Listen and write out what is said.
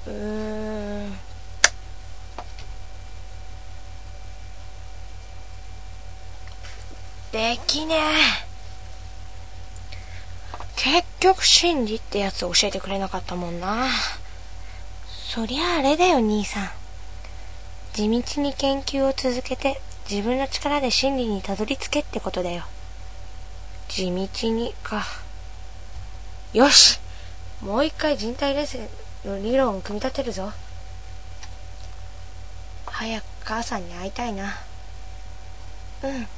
できねえ。結局真理ってやつを教えてくれなかったもんな。そりゃあれだよ兄さん。地道に研究を続けて自分の力で真理にたどり着けってことだよ。地道にか。よし、もう一回人体冷静の理論を組み立てるぞ。早く母さんに会いたいな。うん。